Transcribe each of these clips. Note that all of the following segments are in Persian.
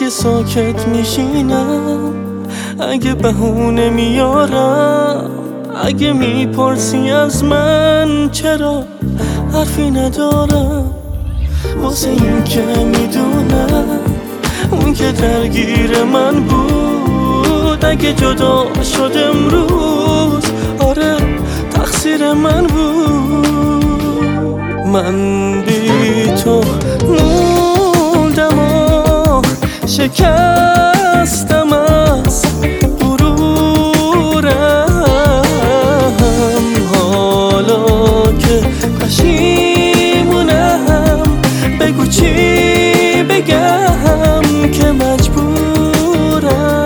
اگه ساکت میشینم، اگه بهونه میارم، اگه میپرسی از من چرا حرفی ندارم، واسه این که میدونم اون که درگیر من بود، اگه جدا شد امروز آره تقصیر من بود. من بی تو موندم و شکستم از غرورم، حالا که پشیمونم بگو چی بگم که مجبورم.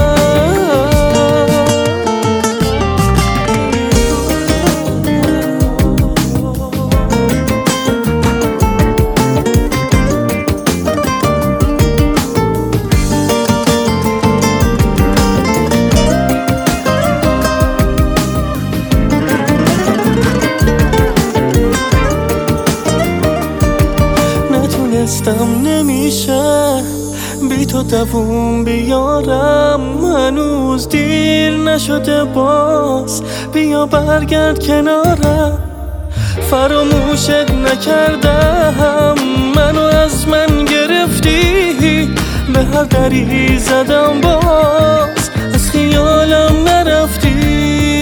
نتونستم نمیشه بی تو دووم بیارم، هنوز دیر نشده باز بیا برگرد کنارم، فراموشت نکردم منو از من گرفتی، به هر دری زدم باز از خیالم نرفتی.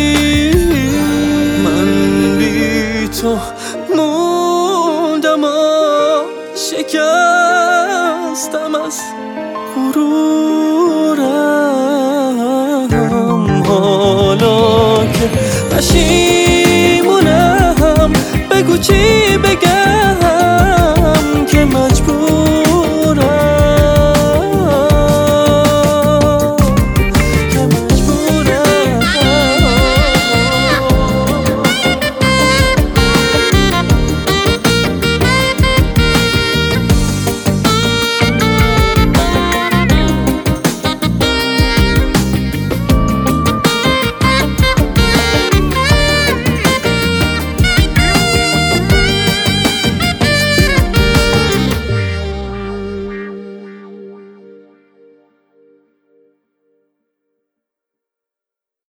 من بی تو موندم و شکستم از غرورم، حالا که